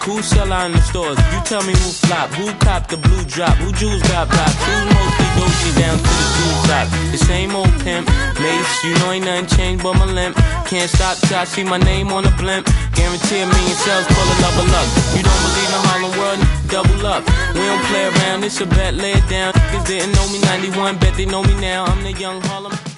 Who sell out in the stores? You tell me who flop. Who cop the blue drop? Who jewels got blocks? Who mostly Dolce down to the jewel top? The same old pimp. Mace, you know ain't nothing changed but my limp. Can't stop till I see my name on the blimp. Guarantee a million sales full of love of luck. You don't believe in Harlem World? Double up. We don't play around. It's a bet. Lay it down. Niggas didn't know me 91. Bet they know me now. I'm the young Harlem.